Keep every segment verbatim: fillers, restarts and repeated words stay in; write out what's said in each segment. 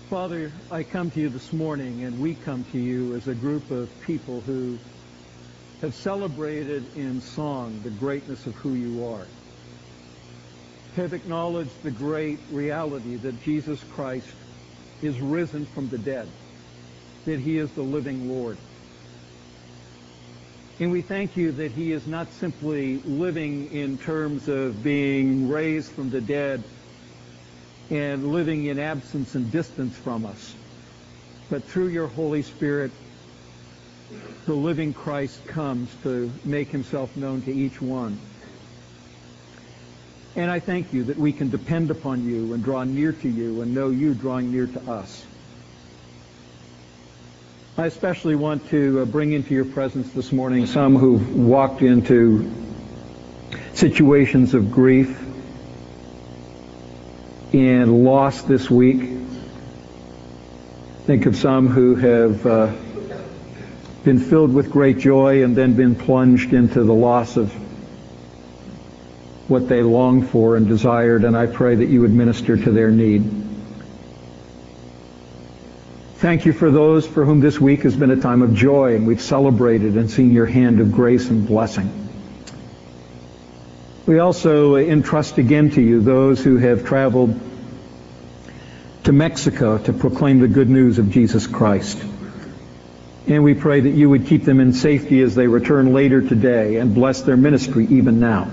Father, I come to you this morning, and we come to you as a group of people who have celebrated in song the greatness of who you are, have acknowledged the great reality that Jesus Christ is risen from the dead, that he is the living Lord. And we thank you that he is not simply living in terms of being raised from the dead and living in absence and distance from us, but through your Holy Spirit, the living Christ comes to make himself known to each one. And I thank you that we can depend upon you and draw near to you and know you drawing near to us. I especially want to bring into your presence this morning some who've walked into situations of grief and loss this week. Think of some who have uh, been filled with great joy and then been plunged into the loss of what they longed for and desired, and I pray that you would minister to their need. Thank you for those for whom this week has been a time of joy, and we've celebrated and seen your hand of grace and blessing. We also entrust again to you those who have traveled to Mexico to proclaim the good news of Jesus Christ. And we pray that you would keep them in safety as they return later today and bless their ministry even now.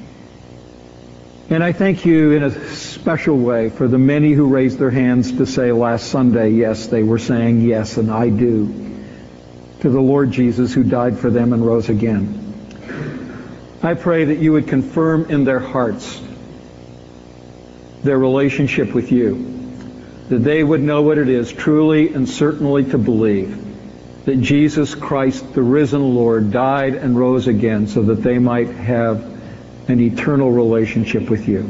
And I thank you in a special way for the many who raised their hands to say last Sunday, yes, they were saying yes, and I do, to the Lord Jesus who died for them and rose again. I pray that you would confirm in their hearts their relationship with you, that they would know what it is truly and certainly to believe that Jesus Christ, the risen Lord, died and rose again so that they might have an eternal relationship with you.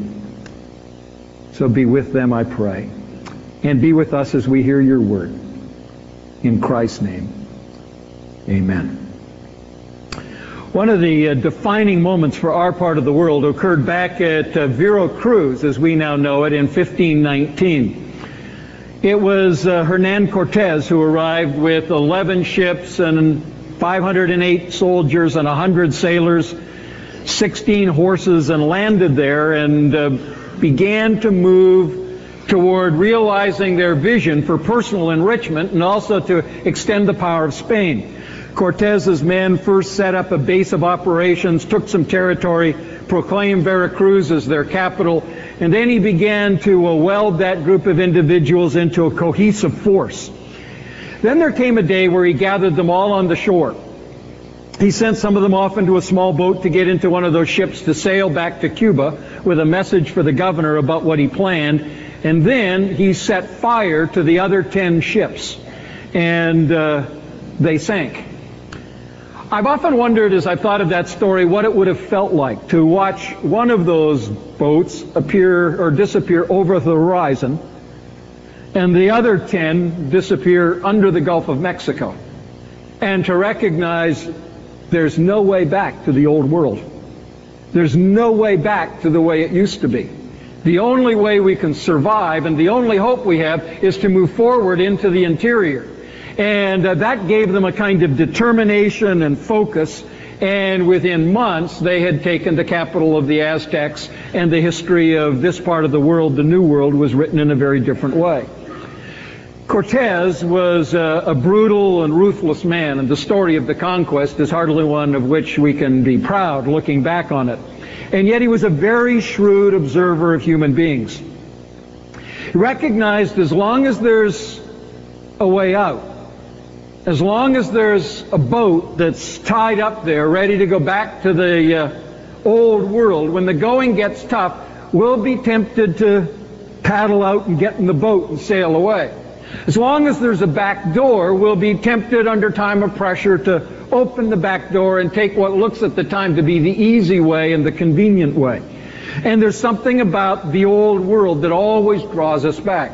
So be with them, I pray, and be with us as we hear your word. In Christ's name, amen. One of the uh, defining moments for our part of the world occurred back at uh, Veracruz, as we now know it, in fifteen nineteen. It was uh, Hernan Cortez who arrived with eleven ships and five hundred eight soldiers and one hundred sailors, sixteen horses, and landed there and uh, began to move toward realizing their vision for personal enrichment and also to extend the power of Spain. Cortez's men first set up a base of operations, took some territory, proclaimed Veracruz as their capital, and then he began to uh, weld that group of individuals into a cohesive force. Then there came a day where he gathered them all on the shore. He sent some of them off into a small boat to get into one of those ships to sail back to Cuba with a message for the governor about what he planned, and then he set fire to the other ten ships, and uh, they sank. I've often wondered, as I've thought of that story, what it would have felt like to watch one of those boats appear or disappear over the horizon and the other ten disappear under the Gulf of Mexico, and to recognize there's no way back to the old world. There's no way back to the way it used to be. The only way we can survive and the only hope we have is to move forward into the interior. And uh, that gave them a kind of determination and focus, and within months they had taken the capital of the Aztecs, and the history of this part of the world, the New World, was written in a very different way. Cortez was uh, a brutal and ruthless man, and the story of the conquest is hardly one of which we can be proud looking back on it. And yet he was a very shrewd observer of human beings. He recognized as long as there's a way out, as long as there's a boat that's tied up there ready to go back to the uh, old world, when the going gets tough, we'll be tempted to paddle out and get in the boat and sail away. As long as there's a back door, we'll be tempted under time of pressure to open the back door and take what looks at the time to be the easy way and the convenient way. And there's something about the old world that always draws us back.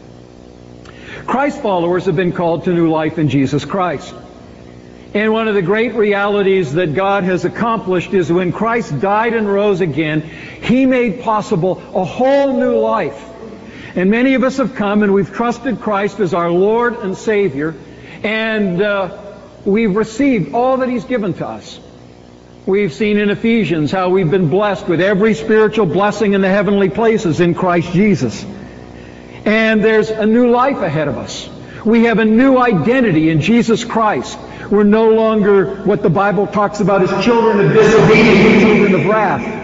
Christ followers have been called to new life in Jesus Christ. And one of the great realities that God has accomplished is when Christ died and rose again, He made possible a whole new life. And many of us have come and we've trusted Christ as our Lord and Savior, and uh, we've received all that He's given to us. We've seen in Ephesians how we've been blessed with every spiritual blessing in the heavenly places in Christ Jesus. And there's a new life ahead of us. We have a new identity in Jesus Christ. We're no longer what the Bible talks about as children of disobedience, children of wrath.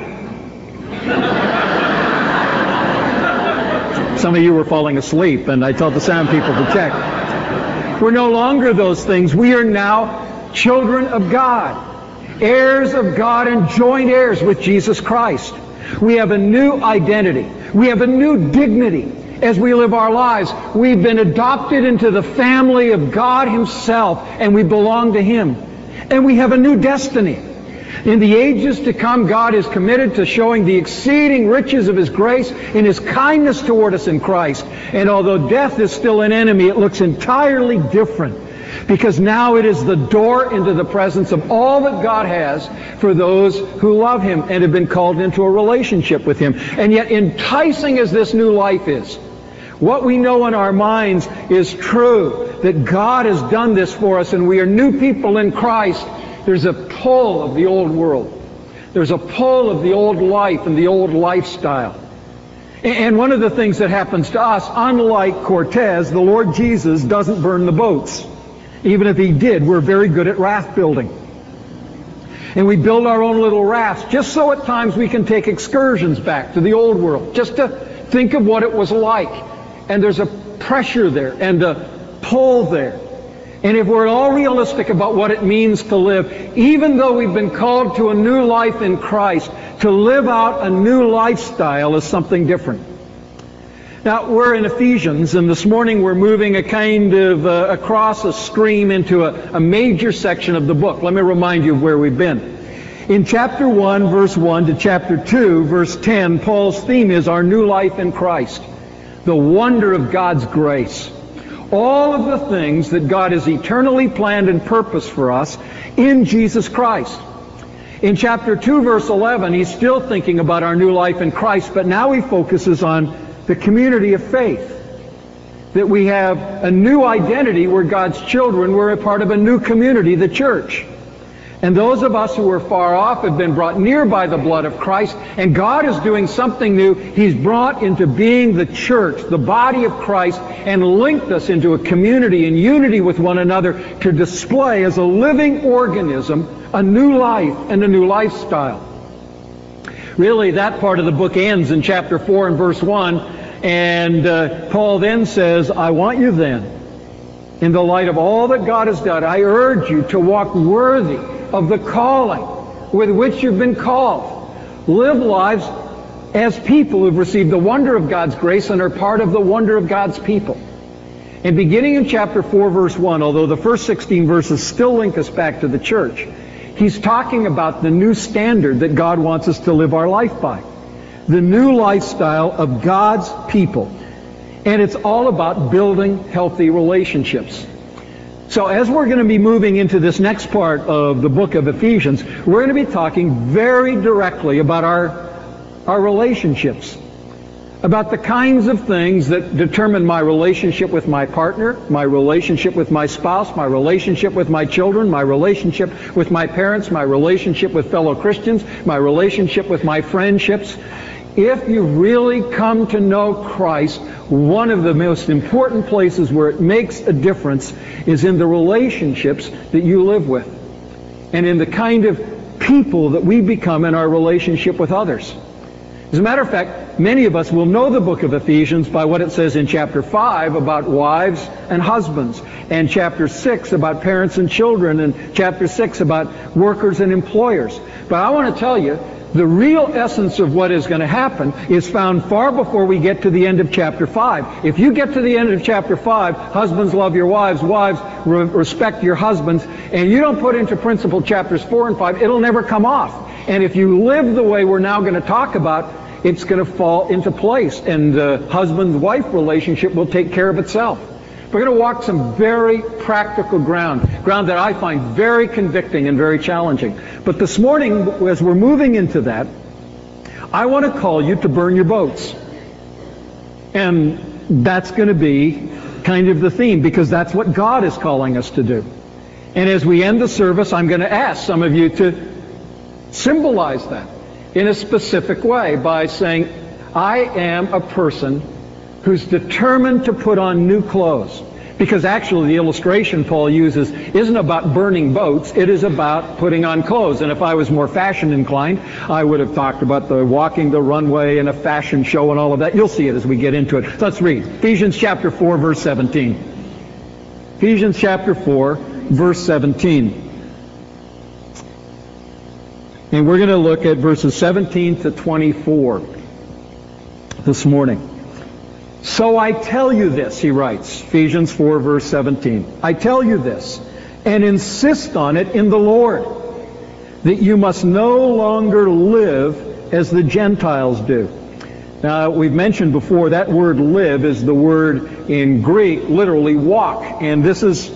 Some of you were falling asleep, and I told the sound people to check. We're no longer those things. We are now children of God, heirs of God and joint heirs with Jesus Christ. We have a new identity. We have a new dignity as we live our lives. We've been adopted into the family of God Himself, and we belong to Him. And we have a new destiny. In the ages to come, God is committed to showing the exceeding riches of His grace in His kindness toward us in Christ. And although death is still an enemy, it looks entirely different, because now it is the door into the presence of all that God has for those who love Him and have been called into a relationship with Him. And yet, enticing as this new life is, what we know in our minds is true, that God has done this for us and we are new people in Christ. There's a pull of the old world. There's a pull of the old life and the old lifestyle. And one of the things that happens to us, unlike Cortez, the Lord Jesus doesn't burn the boats. Even if He did, we're very good at raft building. And we build our own little rafts, just so at times we can take excursions back to the old world, just to think of what it was like. And there's a pressure there and a pull there. And if we're all realistic about what it means to live, even though we've been called to a new life in Christ, to live out a new lifestyle is something different. Now, we're in Ephesians, and this morning we're moving a kind of uh, across a stream into a, a major section of the book. Let me remind you of where we've been. In chapter one, verse one to chapter two, verse ten, Paul's theme is our new life in Christ, the wonder of God's grace. All of the things that God has eternally planned and purposed for us in Jesus Christ. In chapter two, verse eleven, he's still thinking about our new life in Christ, but now he focuses on the community of faith. That we have a new identity. We're God's children. We're a part of a new community, the church. And those of us who are far off have been brought near by the blood of Christ, and God is doing something new. He's brought into being the church, the body of Christ, and linked us into a community in unity with one another to display as a living organism a new life and a new lifestyle. Really, that part of the book ends in chapter four and verse one, and uh, Paul then says, I want you then, in the light of all that God has done, I urge you to walk worthy of the calling with which you've been called. Live lives as people who've received the wonder of God's grace and are part of the wonder of God's people. And beginning in chapter four, verse one, although the first sixteen verses still link us back to the church, he's talking about the new standard that God wants us to live our life by. The new lifestyle of God's people. And it's all about building healthy relationships. So as we're going to be moving into this next part of the book of Ephesians, we're going to be talking very directly about our, our relationships. About the kinds of things that determine my relationship with my partner, my relationship with my spouse, my relationship with my children, my relationship with my parents, my relationship with fellow Christians, my relationship with my friendships. If you really come to know Christ, one of the most important places where it makes a difference is in the relationships that you live with and in the kind of people that we become in our relationship with others. As a matter of fact, many of us will know the book of Ephesians by what it says in chapter five about wives and husbands, and chapter six about parents and children, and chapter six about workers and employers. But I want to tell you, the real essence of what is going to happen is found far before we get to the end of chapter five. If you get to the end of chapter five, husbands love your wives, wives re- respect your husbands, and you don't put into principle chapters four and five, it'll never come off. And if you live the way we're now going to talk about, it's going to fall into place, and the husband-wife relationship will take care of itself. We're going to walk some very practical ground, ground that I find very convicting and very challenging. But this morning, as we're moving into that, I want to call you to burn your boats. And And that's going to be kind of the theme, because that's what God is calling us to do. And as we end the service, I'm going to ask some of you to symbolize that in a specific way by saying, I am a person who's determined to put on new clothes. Because actually the illustration Paul uses isn't about burning boats, it is about putting on clothes. And if I was more fashion inclined, I would have talked about the walking the runway and a fashion show and all of that. You'll see it as we get into it. Let's read Ephesians chapter four, verse seventeen. Ephesians chapter four, verse seventeen. And we're going to look at verses seventeen to twenty-four this morning. So I tell you this, he writes, Ephesians four, verse seventeen. I tell you this, and insist on it in the Lord, that you must no longer live as the Gentiles do. Now, we've mentioned before, that word live is the word in Greek, literally walk. And this is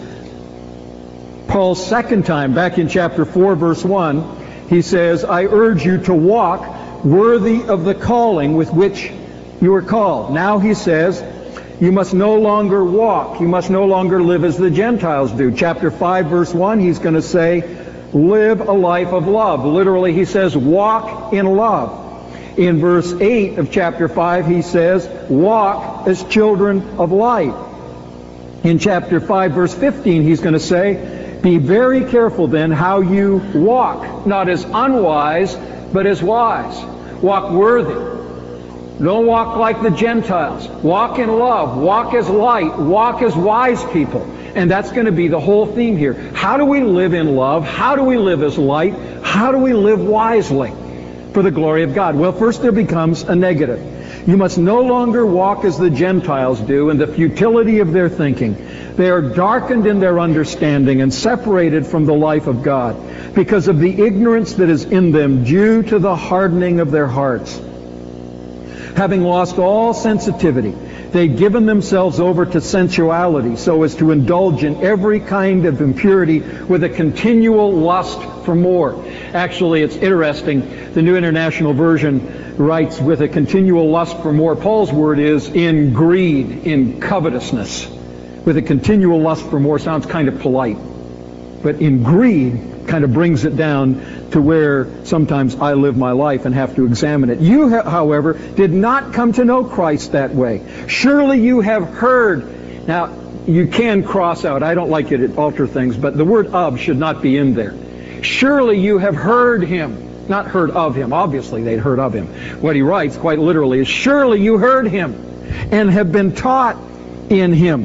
Paul's second time, back in chapter four, verse one. He says, I urge you to walk worthy of the calling with which you are called. Now he says, you must no longer walk. You must no longer live as the Gentiles do. Chapter five, verse one, he's going to say, live a life of love. Literally, he says, walk in love. In verse eight of chapter five, he says, walk as children of light. In chapter five, verse fifteen, he's going to say, be very careful then how you walk, not as unwise, but as wise. Walk worthy. Don't walk like the Gentiles. Walk in love. Walk as light. Walk as wise people. And that's going to be the whole theme here. How do we live in love? How do we live as light? How do we live wisely for the glory of God? Well, first there becomes a negative. You must no longer walk as the Gentiles do in the futility of their thinking. They are darkened in their understanding and separated from the life of God because of the ignorance that is in them due to the hardening of their hearts. Having lost all sensitivity, they've given themselves over to sensuality so as to indulge in every kind of impurity with a continual lust for more. Actually, it's interesting. The New International Version writes with a continual lust for more. Paul's word is in greed, in covetousness. With a continual lust for more sounds kind of polite. But in greed kind of brings it down to where sometimes I live my life and have to examine it. You, however, did not come to know Christ that way. Surely you have heard. Now, you can cross out. I don't like it to alter things, but the word of should not be in there. Surely you have heard him. Not heard of him. Obviously, they'd heard of him. What he writes, quite literally, is surely you heard him and have been taught in him.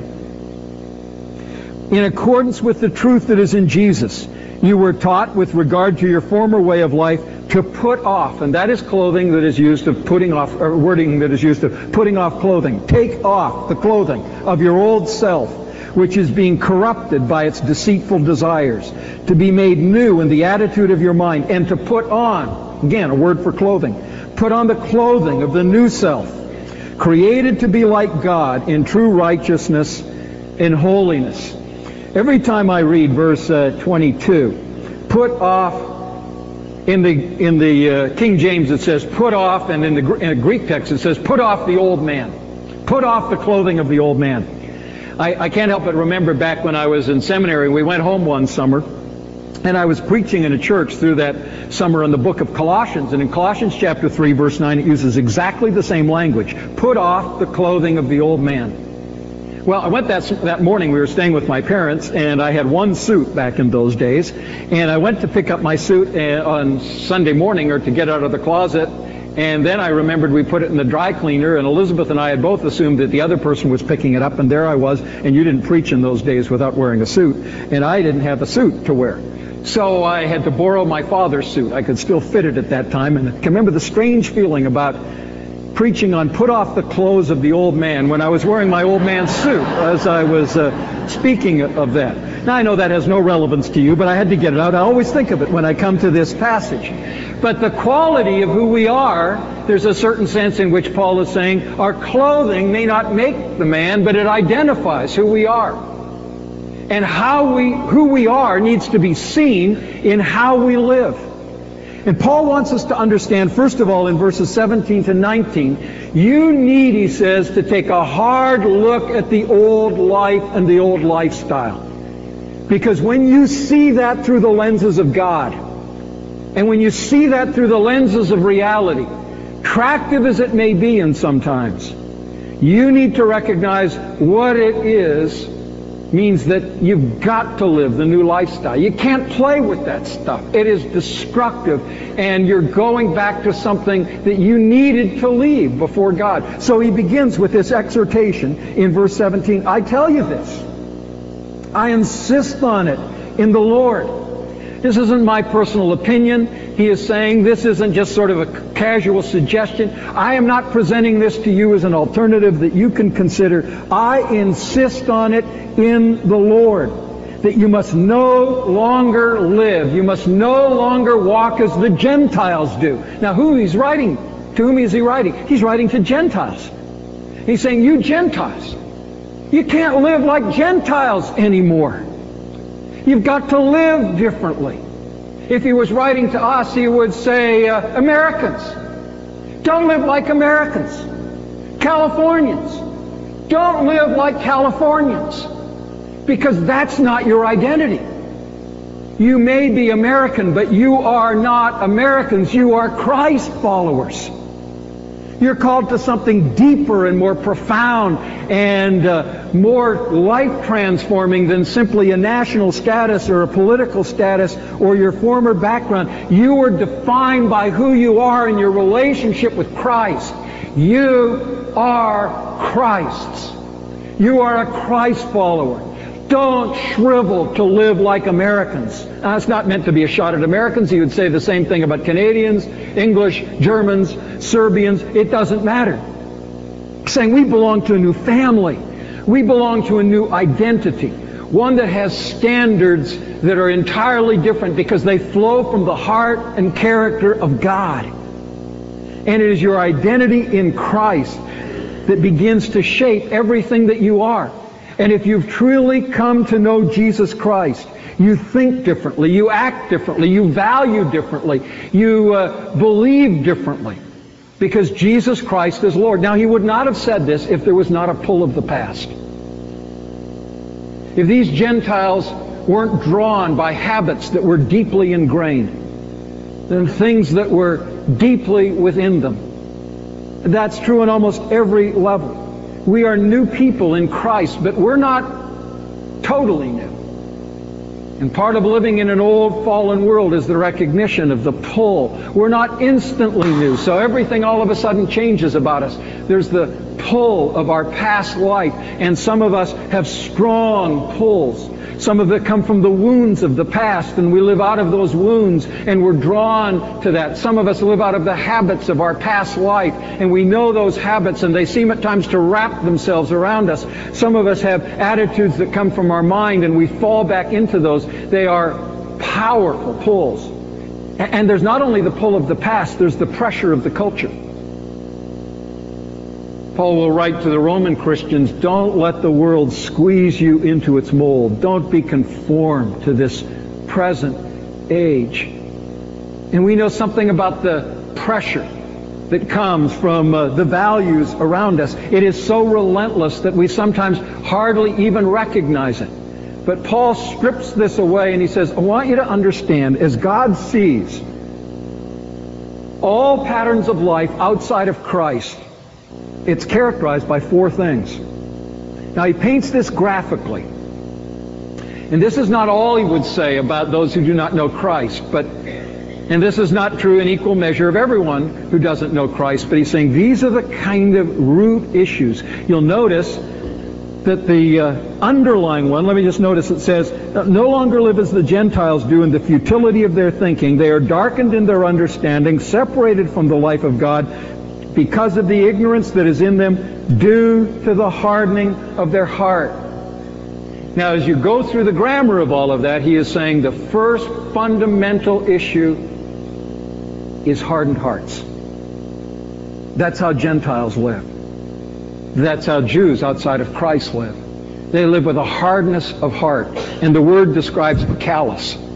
In accordance with the truth that is in Jesus, you were taught with regard to your former way of life to put off, and that is clothing that is used of putting off, or wording that is used of putting off clothing. Take off the clothing of your old self, which is being corrupted by its deceitful desires, to be made new in the attitude of your mind, and to put on, again, a word for clothing, put on the clothing of the new self, created to be like God in true righteousness and holiness. Every time I read verse uh, twenty-two, put off, in the in the uh, King James it says put off, and in the in a Greek text it says put off the old man. Put off the clothing of the old man. I, I can't help but remember back when I was in seminary, we went home one summer, and I was preaching in a church through that summer on the book of Colossians. And in Colossians chapter three, verse nine, it uses exactly the same language. Put off the clothing of the old man. Well, I went that that morning. We were staying with my parents, and I had one suit back in those days. And I went to pick up my suit uh, on Sunday morning, or to get out of the closet. And then I remembered we put it in the dry cleaner, and Elizabeth and I had both assumed that the other person was picking it up, and there I was, and you didn't preach in those days without wearing a suit, and I didn't have a suit to wear. So I had to borrow my father's suit. I could still fit it at that time, and I can remember the strange feeling about preaching on put off the clothes of the old man when I was wearing my old man's suit as I was uh, speaking of that. Now, I know that has no relevance to you, but I had to get it out. I always think of it when I come to this passage. But the quality of who we are, there's a certain sense in which Paul is saying our clothing may not make the man, but it identifies who we are. And how we, who we are needs to be seen in how we live. And Paul wants us to understand, first of all, in verses seventeen to nineteen, you need, he says, to take a hard look at the old life and the old lifestyle. Because when you see that through the lenses of God, and when you see that through the lenses of reality, attractive as it may be in sometimes, you need to recognize what it is means that you've got to live the new lifestyle. You can't play with that stuff. It is destructive, and you're going back to something that you needed to leave before God. So he begins with this exhortation in verse seventeen. I tell you this. I insist on it in the Lord. This isn't my personal opinion. He is saying this isn't just sort of a casual suggestion. I am not presenting this to you as an alternative that you can consider. I insist on it in the Lord, that you must no longer live. You must no longer walk as the Gentiles do. Now, who he's writing, to whom is he writing? He's writing to Gentiles. He's saying, you Gentiles, you can't live like Gentiles anymore. You've got to live differently. If he was writing to us, he would say, uh, Americans, don't live like Americans. Californians, don't live like Californians. Because that's not your identity. You may be American, but you are not Americans. You are Christ followers. You're called to something deeper and more profound and uh, more life-transforming than simply a national status or a political status or your former background. You are defined by who you are in your relationship with Christ. You are Christ's. You are a Christ follower. Don't shrivel to live like Americans. Now, it's not meant to be a shot at Americans. He would say the same thing about Canadians, English, Germans, Serbians. It doesn't matter. He's saying we belong to a new family. We belong to a new identity. One that has standards that are entirely different because they flow from the heart and character of God. And it is your identity in Christ that begins to shape everything that you are. And if you've truly come to know Jesus Christ, you think differently, you act differently, you value differently, you uh, believe differently, because Jesus Christ is Lord. Now, he would not have said this if there was not a pull of the past. If these Gentiles weren't drawn by habits that were deeply ingrained, then things that were deeply within them. That's true on almost every level. We are new people in Christ, but we're not totally new. And part of living in an old fallen world is the recognition of the pull. We're not instantly new, so everything all of a sudden changes about us. There's the pull of our past life, and some of us have strong pulls. Some of it come from the wounds of the past, and we live out of those wounds, and we're drawn to that. Some of us live out of the habits of our past life, and we know those habits, and they seem at times to wrap themselves around us. Some of us have attitudes that come from our mind, and we fall back into those. They are powerful pulls. And there's not only the pull of the past, there's the pressure of the culture. Paul will write to the Roman Christians, don't let the world squeeze you into its mold. Don't be conformed to this present age. And we know something about the pressure that comes from uh, the values around us. It is so relentless that we sometimes hardly even recognize it. But Paul strips this away and he says, I want you to understand, as God sees all patterns of life outside of Christ, it's characterized by four things. Now, he paints this graphically. And this is not all he would say about those who do not know Christ, but, and this is not true in equal measure of everyone who doesn't know Christ, but he's saying these are the kind of root issues. You'll notice that the uh, underlying one, let me just notice it says, no longer live as the Gentiles do in the futility of their thinking. They are darkened in their understanding, separated from the life of God, because of the ignorance that is in them due to the hardening of their heart. Now, as you go through the grammar of all of that, he is saying the first fundamental issue is hardened hearts. That's how Gentiles live. That's how Jews outside of Christ live. They live with a hardness of heart. And the word describes callous.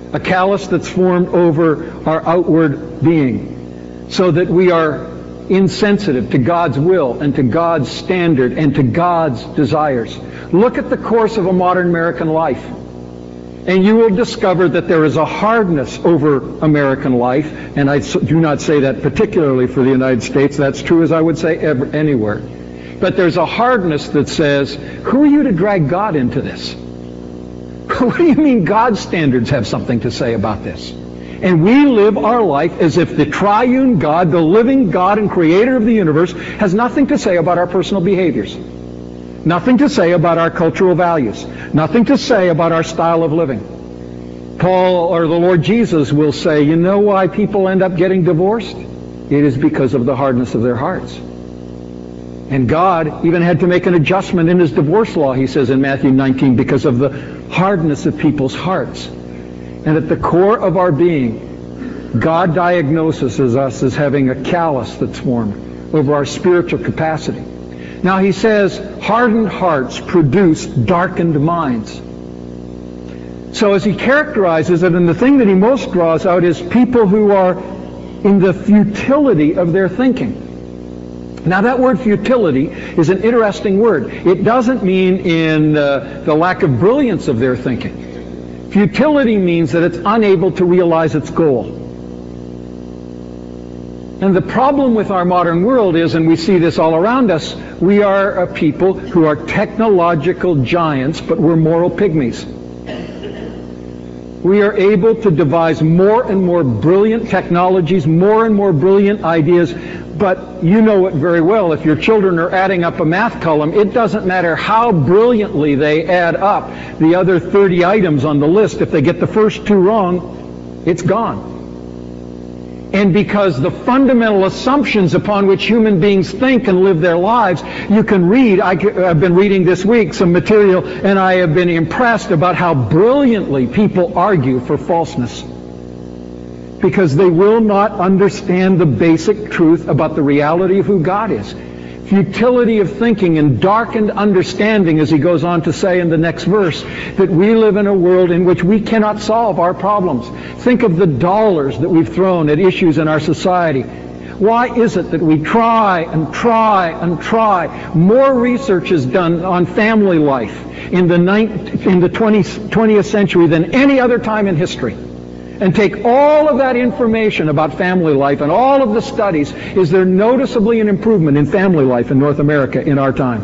A callous that's formed over our outward being, so that we are insensitive to God's will and to God's standard and to God's desires. Look at the course of a modern American life, and you will discover that there is a hardness over American life, and I do not say that particularly for the United States. That's true, as I would say, ever, anywhere. But there's a hardness that says, who are you to drag God into this? What do you mean God's standards have something to say about this? And we live our life as if the triune God, the living God and creator of the universe, has nothing to say about our personal behaviors. Nothing to say about our cultural values. Nothing to say about our style of living. Paul or the Lord Jesus will say, you know why people end up getting divorced? It is because of the hardness of their hearts. And God even had to make an adjustment in his divorce law, he says in Matthew nineteen, because of the hardness of people's hearts. And at the core of our being, God diagnoses us as having a callous that's formed over our spiritual capacity. Now he says, hardened hearts produce darkened minds. So as he characterizes it, and the thing that he most draws out is people who are in the futility of their thinking. Now that word futility is an interesting word. It doesn't mean in uh, the lack of brilliance of their thinking. Futility means that it's unable to realize its goal. And the problem with our modern world is, and we see this all around us, we are a people who are technological giants, but we're moral pygmies. We are able to devise more and more brilliant technologies, more and more brilliant ideas, but you know it very well. If your children are adding up a math column, it doesn't matter how brilliantly they add up the other thirty items on the list. If they get the first two wrong, it's gone. And because the fundamental assumptions upon which human beings think and live their lives, you can read, I, I've been reading this week some material, and I have been impressed about how brilliantly people argue for falseness. Because they will not understand the basic truth about the reality of who God is. Futility of thinking and darkened understanding, as he goes on to say in the next verse, that we live in a world in which we cannot solve our problems. Think of the dollars that we've thrown at issues in our society. Why is it that we try and try and try? More research is done on family life in the, ninth, in the twentieth century than any other time in history. And take all of that information about family life and all of the studies, is there noticeably an improvement in family life in North America in our time?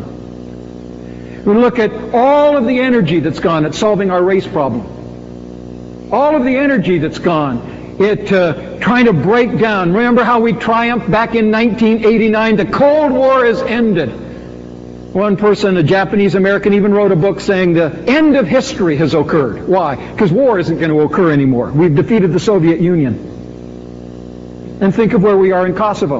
We look at all of the energy that's gone at solving our race problem. All of the energy that's gone at uh, trying to break down. Remember how we triumphed back in nineteen eighty-nine? The Cold War has ended. One person, a Japanese American, even wrote a book saying the end of history has occurred. Why? Because war isn't going to occur anymore. We've defeated the Soviet Union. And think of where we are in Kosovo.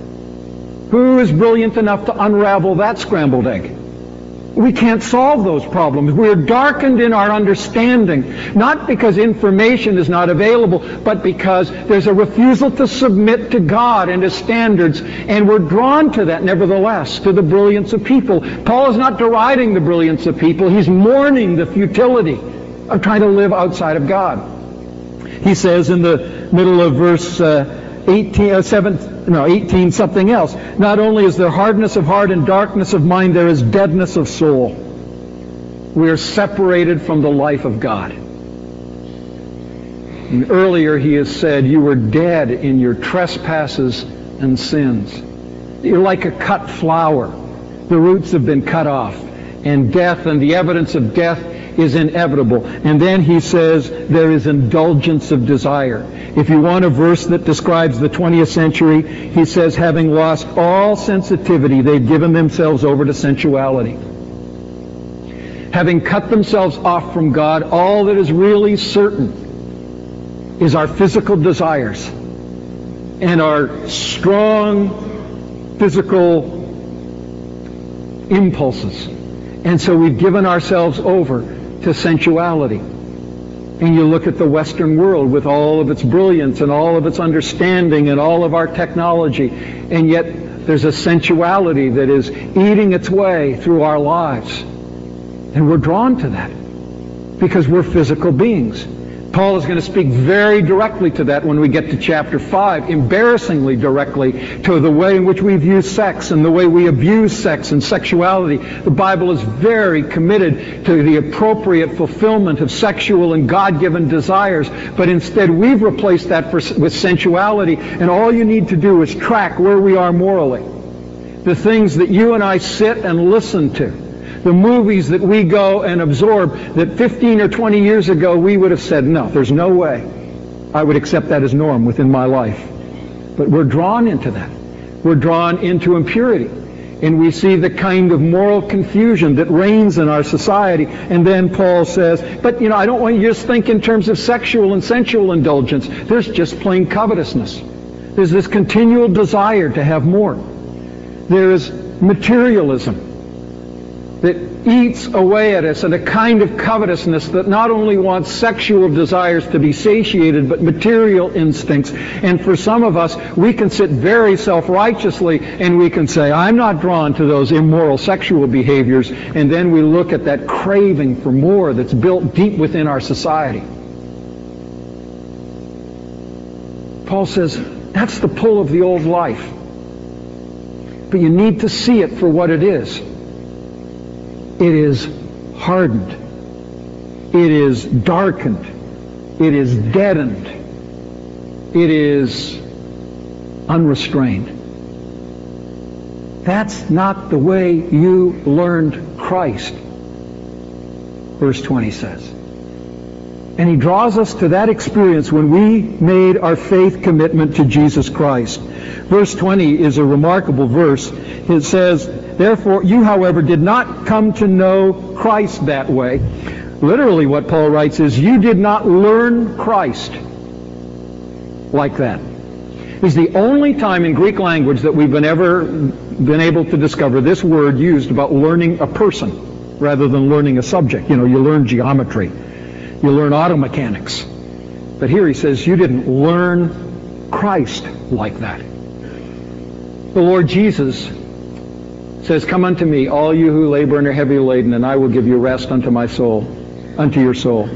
Who is brilliant enough to unravel that scrambled egg? We can't solve those problems. We're darkened in our understanding, not because information is not available, but because there's a refusal to submit to God and His standards, and we're drawn to that nevertheless, to the brilliance of people. Paul is not deriding the brilliance of people. He's mourning the futility of trying to live outside of God. He says in the middle of verse uh, eighteen, uh, seven, no, eighteen something else. Not only is there hardness of heart and darkness of mind, there is deadness of soul. We are separated from the life of God. And earlier he has said, you were dead in your trespasses and sins. You're like a cut flower. The roots have been cut off. And death and the evidence of death is inevitable. And then he says there is indulgence of desire. If you want a verse that describes the twentieth century, he says, having lost all sensitivity, they've given themselves over to sensuality. Having cut themselves off from God, all that is really certain is our physical desires and our strong physical impulses. And so we've given ourselves over to sensuality. And you look at the Western world with all of its brilliance and all of its understanding and all of our technology, and yet there's a sensuality that is eating its way through our lives. And we're drawn to that because we're physical beings. Paul is going to speak very directly to that when we get to chapter five, embarrassingly directly to the way in which we view sex and the way we abuse sex and sexuality. The Bible is very committed to the appropriate fulfillment of sexual and God-given desires, but instead we've replaced that for, with sensuality, and all you need to do is track where we are morally. The things that you and I sit and listen to, the movies that we go and absorb, that fifteen or twenty years ago we would have said, no, there's no way I would accept that as norm within my life. But we're drawn into that. We're drawn into impurity. And we see the kind of moral confusion that reigns in our society. And then Paul says, but you know, I don't want you to just think in terms of sexual and sensual indulgence. There's just plain covetousness. There's this continual desire to have more. There is materialism that eats away at us, and a kind of covetousness that not only wants sexual desires to be satiated, but material instincts. And for some of us, we can sit very self-righteously and we can say, I'm not drawn to those immoral sexual behaviors, and then we look at that craving for more that's built deep within our society. Paul says, that's the pull of the old life. But you need to see it for what it is. It is hardened. It is darkened. It is deadened. It is unrestrained. That's not the way you learned Christ, verse twenty says. And he draws us to that experience when we made our faith commitment to Jesus Christ. Verse twenty is a remarkable verse. It says, therefore, you, however, did not come to know Christ that way. Literally what Paul writes is, you did not learn Christ like that. It's the only time in Greek language that we've been ever been able to discover this word used about learning a person rather than learning a subject. You know, you learn geometry. You learn auto mechanics. But here he says, you didn't learn Christ like that. The Lord Jesus says, come unto me, all you who labor and are heavy laden, and I will give you rest unto my soul, unto your soul.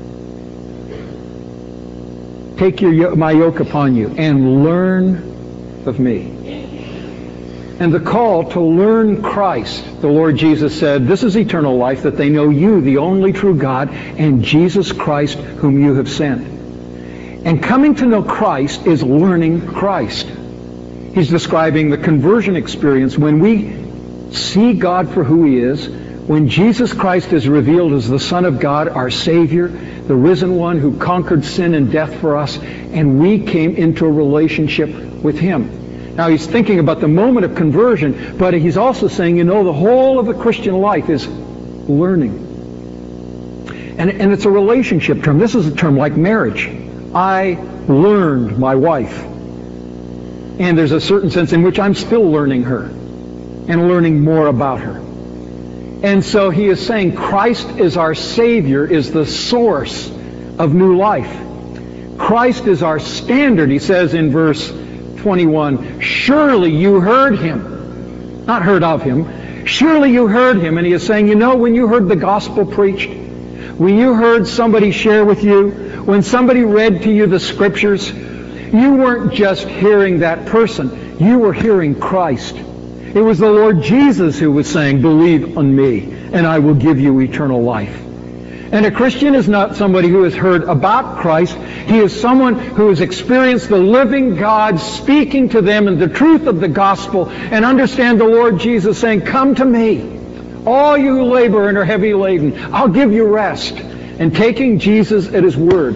Take your, my yoke upon you and learn of me. And the call to learn Christ, the Lord Jesus said, this is eternal life, that they know you, the only true God, and Jesus Christ, whom you have sent. And coming to know Christ is learning Christ. He's describing the conversion experience when we see God for who He is, when Jesus Christ is revealed as the Son of God, our Savior, the risen one who conquered sin and death for us, and we came into a relationship with Him. Now he's thinking about the moment of conversion, but he's also saying, you know, the whole of the Christian life is learning. And, and it's a relationship term. This is a term like marriage. I learned my wife. And there's a certain sense in which I'm still learning her and learning more about her. And so he is saying Christ is our Savior, is the source of new life. Christ is our standard. He says in verse twenty-one, surely you heard Him. Not heard of Him. Surely you heard Him. And he is saying, you know, when you heard the gospel preached, when you heard somebody share with you, when somebody read to you the Scriptures, you weren't just hearing that person. You were hearing Christ. It was the Lord Jesus who was saying, believe on me, and I will give you eternal life. And a Christian is not somebody who has heard about Christ. He is someone who has experienced the living God speaking to them in the truth of the gospel, and understand the Lord Jesus saying, come to me, all you who labor and are heavy laden. I'll give you rest. And taking Jesus at His word.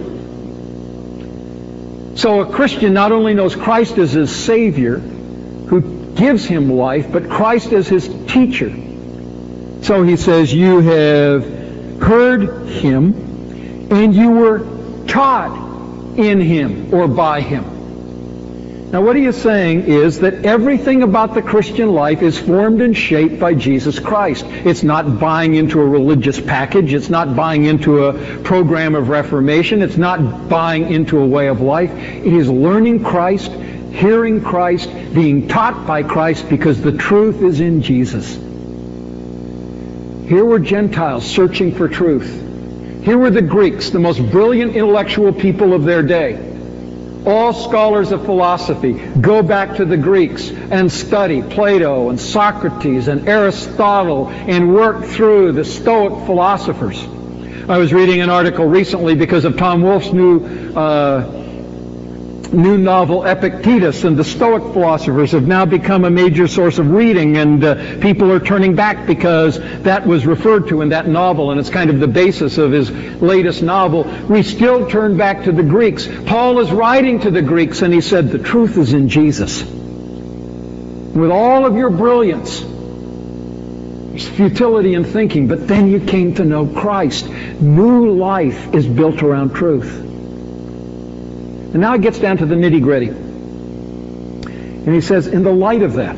So a Christian not only knows Christ as his Savior, who gives him life, but Christ as his teacher. So he says, you have heard Him, and you were taught in Him or by Him. Now what he is saying is that everything about the Christian life is formed and shaped by Jesus Christ. It's not buying into a religious package. It's not buying into a program of reformation. It's not buying into a way of life. It is learning Christ, hearing Christ, being taught by Christ, because the truth is in Jesus. Here were Gentiles searching for truth. Here were the Greeks, the most brilliant intellectual people of their day. All scholars of philosophy go back to the Greeks and study Plato and Socrates and Aristotle and work through the Stoic philosophers. I was reading an article recently because of Tom Wolfe's new uh, new novel Epictetus, and the Stoic philosophers have now become a major source of reading, and uh, people are turning back because that was referred to in that novel, and it's kind of the basis of his latest novel. We still turn back to the Greeks. Paul is writing to the Greeks, and he said, the truth is in Jesus. With all of your brilliance, there's futility in thinking, but then you came to know Christ. New life is built around truth. And now it gets down to the nitty-gritty. And he says, in the light of that,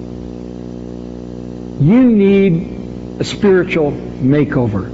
you need a spiritual makeover.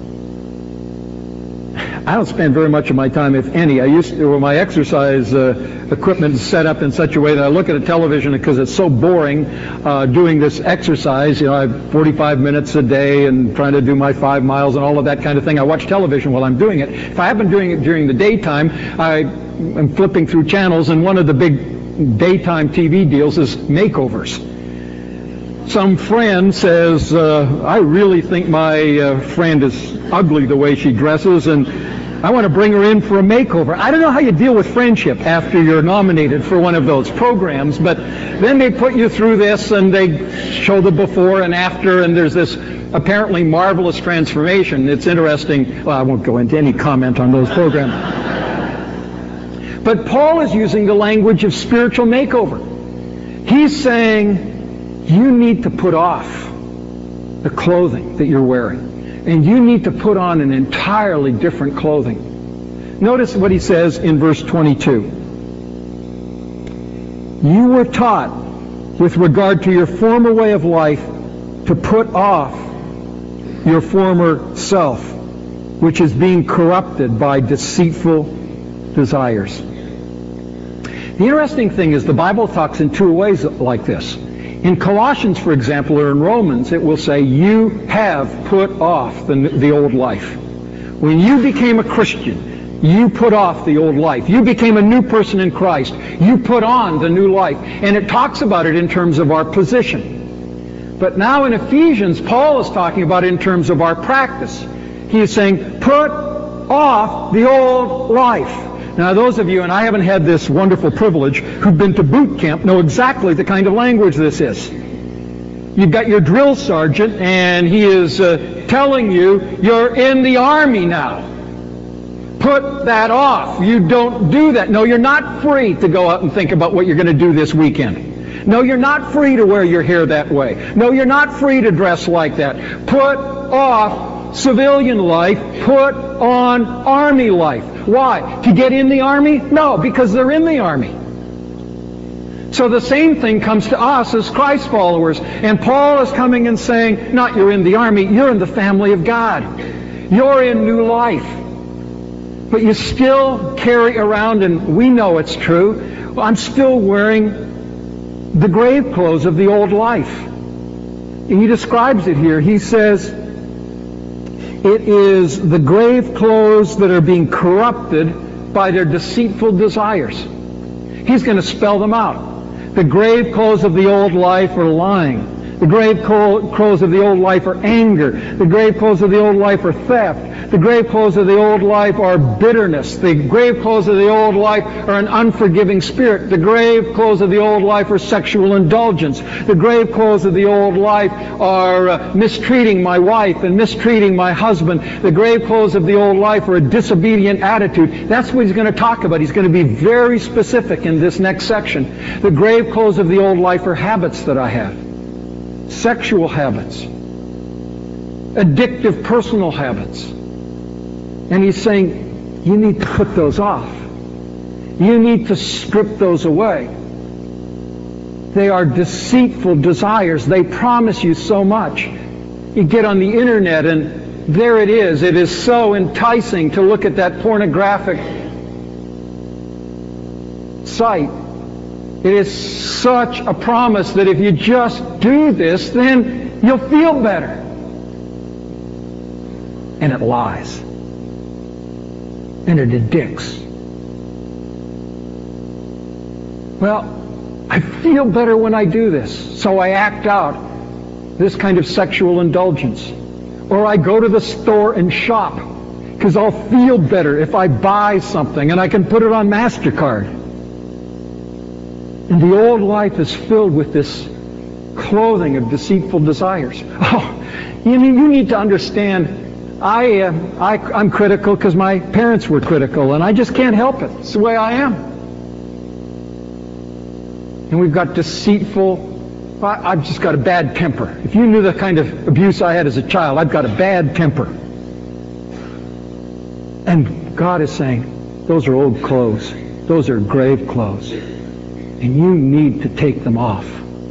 I don't spend very much of my time, if any. I used to, well, my exercise uh, equipment is set up in such a way that I look at a television because it's so boring uh, doing this exercise. You know, I have forty-five minutes a day and trying to do my five miles and all of that kind of thing. I watch television while I'm doing it. If I have been doing it during the daytime, I I'm flipping through channels, and one of the big daytime T V deals is makeovers. Some friend says, uh, I really think my uh, friend is ugly the way she dresses, and I want to bring her in for a makeover. I don't know how you deal with friendship after you're nominated for one of those programs, but then they put you through this, and they show the before and after, and there's this apparently marvelous transformation. It's interesting. Well, I won't go into any comment on those programs. But Paul is using the language of spiritual makeover. He's saying you need to put off the clothing that you're wearing, and you need to put on an entirely different clothing. Notice what he says in verse twenty-two. You were taught with regard to your former way of life to put off your former self, which is being corrupted by deceitful desires. The interesting thing is the Bible talks in two ways like this. In Colossians, for example, or in Romans, it will say, you have put off the, the old life. When you became a Christian, you put off the old life. You became a new person in Christ. You put on the new life. And it talks about it in terms of our position. But now in Ephesians, Paul is talking about it in terms of our practice. He is saying, put off the old life. Now, those of you, and I haven't had this wonderful privilege, who've been to boot camp know exactly the kind of language this is. You've got your drill sergeant, and he is uh, telling you, you're in the Army now. Put that off. You don't do that. No, you're not free to go out and think about what you're going to do this weekend. No, you're not free to wear your hair that way. No, you're not free to dress like that. Put off civilian life. Put on Army life. Why? To get in the Army? No, because they're in the Army. So the same thing comes to us as Christ followers. And Paul is coming and saying, not you're in the Army, you're in the family of God. You're in new life. But you still carry around, and we know it's true, I'm still wearing the grave clothes of the old life. And he describes it here. He says, it is the grave clothes that are being corrupted by their deceitful desires. He's going to spell them out. The grave clothes of the old life are lying. The grave clothes of the old life are anger. The grave clothes of the old life are theft. The grave clothes of the old life are bitterness. The grave clothes of the old life are an unforgiving spirit. The grave clothes of the old life are sexual indulgence. The grave clothes of the old life are uh, mistreating my wife and mistreating my husband. The grave clothes of the old life are a disobedient attitude. That's what he's going to talk about. He's going to be very specific in this next section. The grave clothes of the old life are habits that I have. Sexual habits. Addictive personal habits. And he's saying, you need to put those off. You need to strip those away. They are deceitful desires. They promise you so much. You get on the internet and there it is. It is so enticing to look at that pornographic site. It is such a promise that if you just do this, then you'll feel better. And it lies. and it addicts. Well, I feel better when I do this, so I act out this kind of sexual indulgence. Or I go to the store and shop because I'll feel better if I buy something and I can put it on MasterCard. And the old life is filled with this clothing of deceitful desires. Oh, you mean you need to understand, I, uh, I, I'm critical because my parents were critical, and I just can't help it. It's the way I am. And we've got deceitful, I, I've just got a bad temper. If you knew the kind of abuse I had as a child, I've got a bad temper. And God is saying, those are old clothes. Those are grave clothes. And you need to take them off.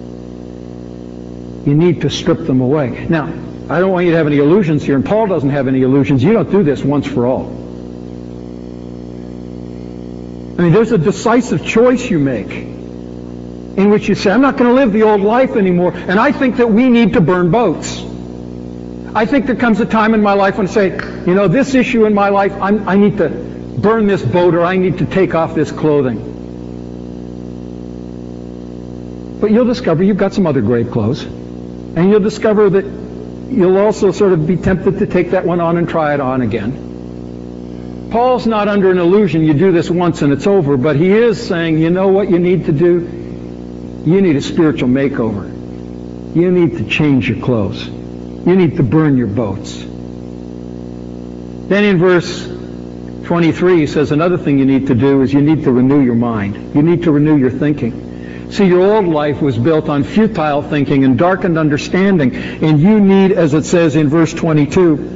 You need to strip them away. Now, I don't want you to have any illusions here, and Paul doesn't have any illusions. You don't do this once for all. I mean, there's a decisive choice you make in which you say, I'm not going to live the old life anymore. And I think that we need to burn boats. I think there comes a time in my life when I say, you know, this issue in my life, I'm, I need to burn this boat, or I need to take off this clothing. But you'll discover you've got some other grave clothes. And you'll discover that you'll also sort of be tempted to take that one on and try it on again. Paul's not under an illusion, you do this once and it's over, but he is saying, you know what you need to do? You need a spiritual makeover. You need to change your clothes. You need to burn your boats. Then in verse twenty-three, he says another thing you need to do is you need to renew your mind. You need to renew your thinking. See, your old life was built on futile thinking and darkened understanding, and you need, as it says in verse twenty-two,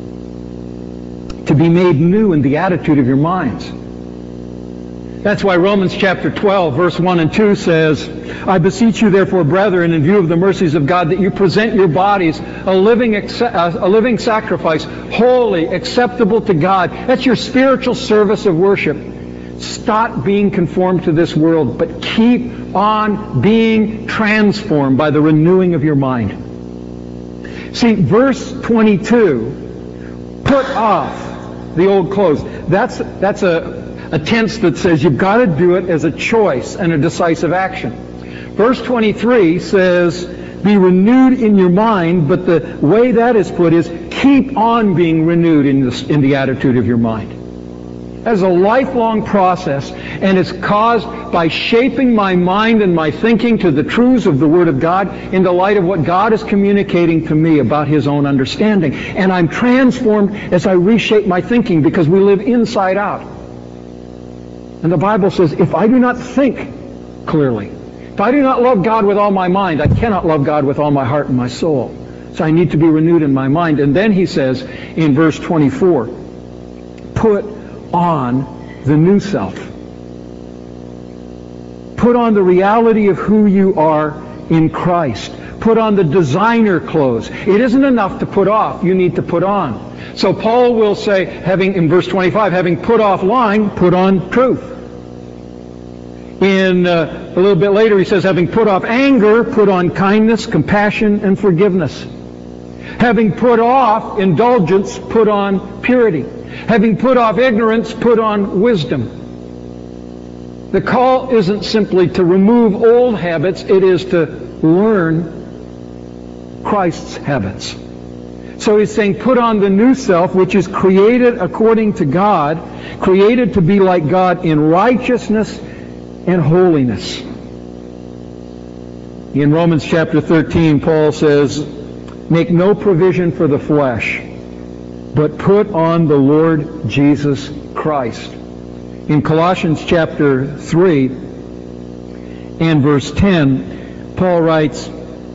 to be made new in the attitude of your minds. That's why Romans chapter twelve, verse one and two says, I beseech you therefore, brethren, in view of the mercies of God, that you present your bodies a living, a living sacrifice, holy, acceptable to God. That's your spiritual service of worship. Stop being conformed to this world, but keep on being transformed by the renewing of your mind. See, verse twenty-two, put off the old clothes. That's, that's a, a tense that says you've got to do it as a choice and a decisive action. Verse twenty-three says, be renewed in your mind, but the way that is put is keep on being renewed in, this, in the attitude of your mind. As a lifelong process, and it's caused by shaping my mind and my thinking to the truths of the Word of God in the light of what God is communicating to me about His own understanding. And I'm transformed as I reshape my thinking, because we live inside out. And the Bible says, if I do not think clearly, if I do not love God with all my mind, I cannot love God with all my heart and my soul. So I need to be renewed in my mind. And then he says in verse twenty-four, put on the new self. Put on the reality of who you are in Christ. Put on the designer clothes. It isn't enough to put off. You need to put on. So Paul will say, having in verse twenty-five, having put off lying, put on truth. In uh, a little bit later he says, having put off anger, put on kindness, compassion, and forgiveness. Having put off indulgence, put on purity. Having put off ignorance, put on wisdom. The call isn't simply to remove old habits, it is to learn Christ's habits. So he's saying put on the new self, which is created according to God, created to be like God in righteousness and holiness. In Romans chapter thirteen, Paul says, make no provision for the flesh, but put on the Lord Jesus Christ. In Colossians chapter three and verse ten, Paul writes,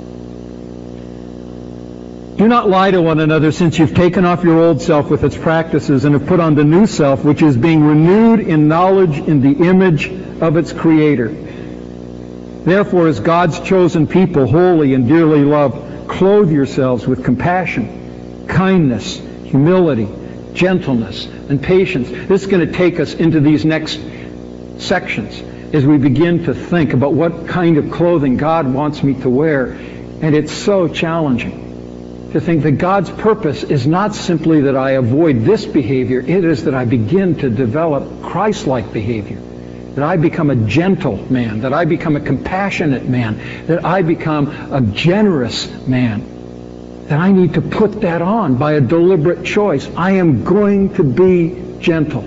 do not lie to one another, since you've taken off your old self with its practices and have put on the new self, which is being renewed in knowledge in the image of its Creator. Therefore, as God's chosen people, holy and dearly loved, clothe yourselves with compassion, kindness, humility, gentleness, and patience. This is going to take us into these next sections as we begin to think about what kind of clothing God wants me to wear. And it's so challenging. to think that God's purpose is not simply that I avoid this behavior, it is that I begin to develop Christ-like behavior, that I become a gentle man, that I become a compassionate man, that I become a generous man, that I need to put that on by a deliberate choice. I am going to be gentle.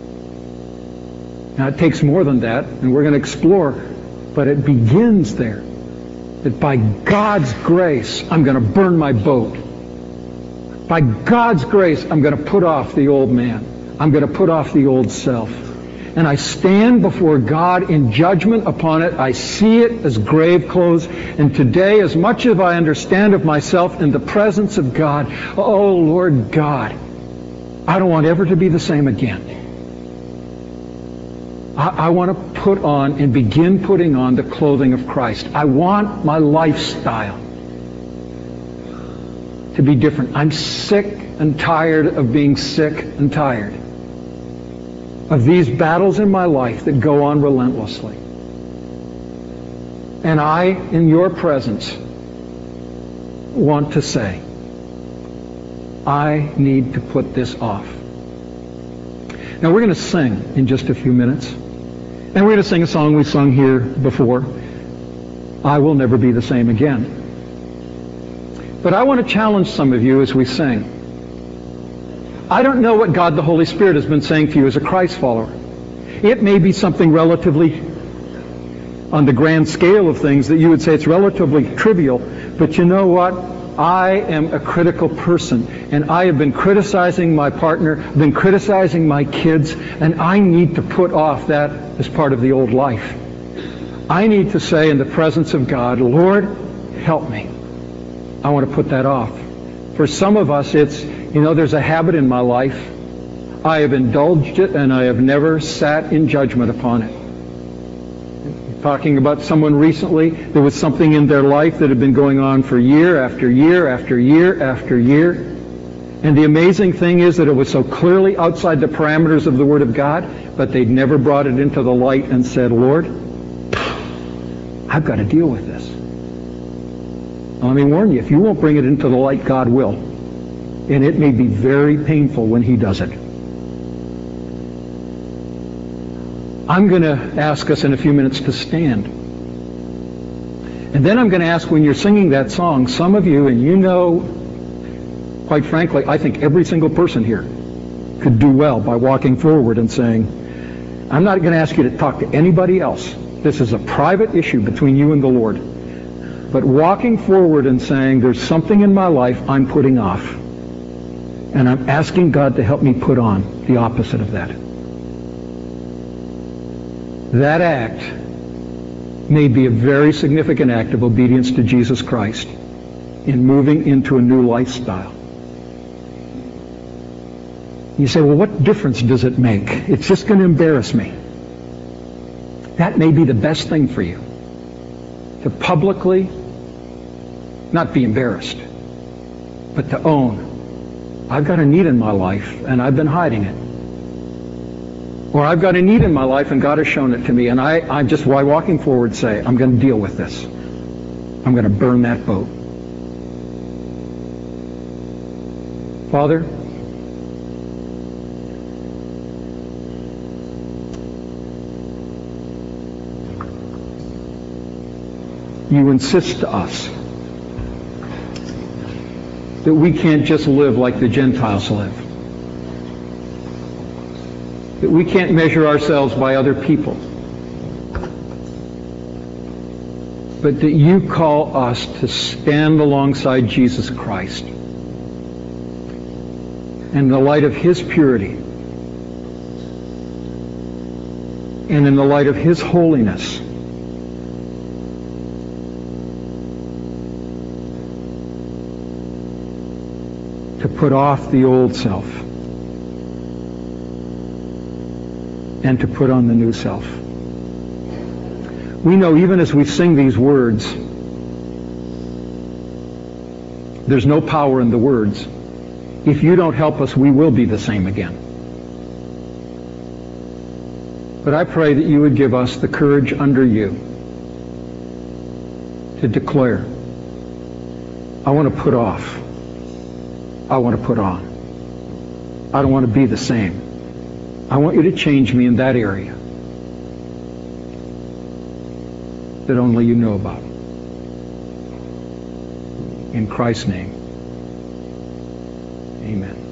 Now, it takes more than that, and we're going to explore, but it begins there. That by God's grace, I'm going to burn my boat. By God's grace, I'm going to put off the old man. I'm going to put off the old self. And I stand before God in judgment upon it. I see it as grave clothes. And today, as much as I understand of myself in the presence of God, oh, Lord God, I don't want ever to be the same again. I, I want to put on and begin putting on the clothing of Christ. I want my lifestyle to be different. I'm sick and tired of being sick and tired of these battles in my life that go on relentlessly. And I, in your presence, want to say, I need to put this off. Now we're going to sing in just a few minutes. And we're going to sing a song we've sung here before. I will never be the same again. But I want to challenge some of you as we sing. I don't know what God the Holy Spirit has been saying to you as a Christ follower. It may be something relatively, on the grand scale of things, that you would say it's relatively trivial. But you know what? I am a critical person, and I have been criticizing my partner, been criticizing my kids, and I need to put off that as part of the old life. I need to say in the presence of God, Lord, help me. I want to put that off. For some of us, it's, you know, there's a habit in my life. I have indulged it, and I have never sat in judgment upon it. Talking about someone recently, there was something in their life that had been going on for year after year after year after year. And the amazing thing is that it was so clearly outside the parameters of the Word of God, but they'd never brought it into the light and said, Lord, I've got to deal with this. Now, let me warn you, if you won't bring it into the light, God will. And it may be very painful when He does it. I'm going to ask us in a few minutes to stand. And then I'm going to ask, when you're singing that song, some of you, and you know, quite frankly, I think every single person here could do well by walking forward and saying, I'm not going to ask you to talk to anybody else. This is a private issue between you and the Lord. But walking forward and saying, there's something in my life I'm putting off. And I'm asking God to help me put on the opposite of that. That act may be a very significant act of obedience to Jesus Christ in moving into a new lifestyle. You say, well, what difference does it make? It's just going to embarrass me. That may be the best thing for you. To publicly not be embarrassed, but to own, I've got a need in my life and I've been hiding it. Or I've got a need in my life and God has shown it to me, and I, I just, while walking forward, say, I'm going to deal with this. I'm going to burn that boat. Father, you insist to us that we can't just live like the Gentiles live. That we can't measure ourselves by other people. But that you call us to stand alongside Jesus Christ. In the light of His purity. And in the light of His holiness. To put off the old self. And to put on the new self. We know even as we sing these words, there's no power in the words. If you don't help us, we will be the same again. But I pray that you would give us the courage under you to declare, I want to put off I want to put on. I don't want to be the same. I want you to change me in that area that only you know about. In Christ's name, amen.